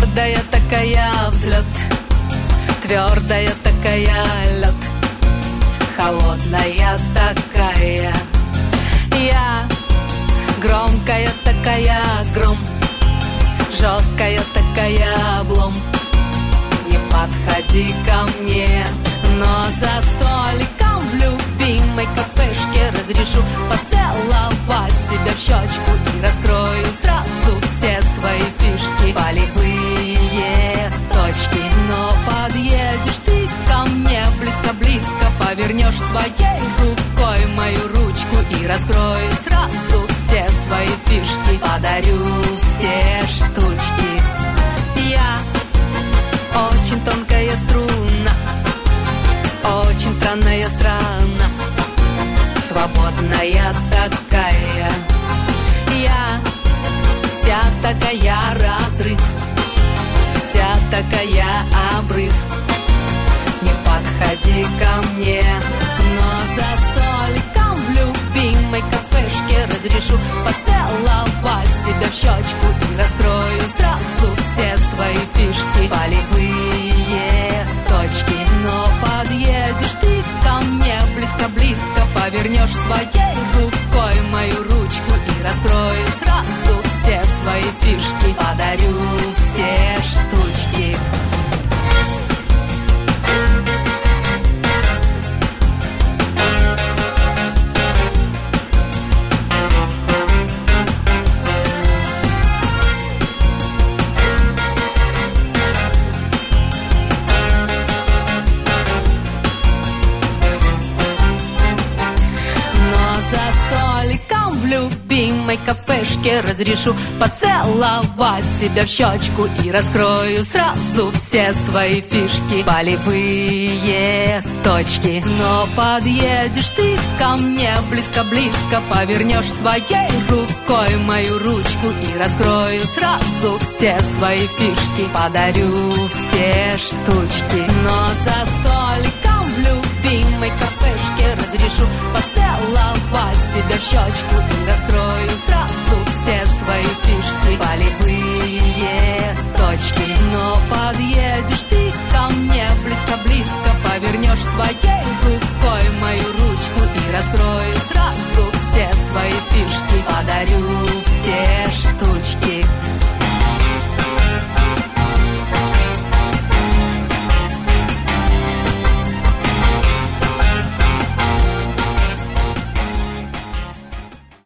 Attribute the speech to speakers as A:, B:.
A: Твердая такая взлет, твердая такая лед, холодная такая я, громкая такая гром, жесткая такая облом. Не подходи ко мне, но за столиком в любимой кафешке разрешу поцеловать себя в щечку и раскрою сразу все свои фишки. Полевые точки, но подъедешь ты ко мне близко-близко, повернешь своей рукой мою ручку и раскрою сразу все свои фишки. Подарю все штучки. Я очень тонкая струна, очень странная страна, свободная такая я, вся такая разрыв, вся такая обрыв. Не подходи ко мне, но за столиком в любимой кафешке разрешу поцеловать себя в щечку и раскрою сразу все свои фишки. Полевые точки, но подъедешь ты ко мне близко-близко, повернешь своей рукой мою ручку и раскрою сразу все свои фишки. Подарю все штучки. любимой кафешке разрешу поцеловать себя в щечку и раскрою сразу все свои фишки. Полевые точки. Но подъедешь ты ко мне близко-близко, повернешь своей рукой мою ручку и раскрою сразу все свои фишки. Подарю все штучки. Но за столиком в любимой кафешке разрешу поцеловать себя в щечку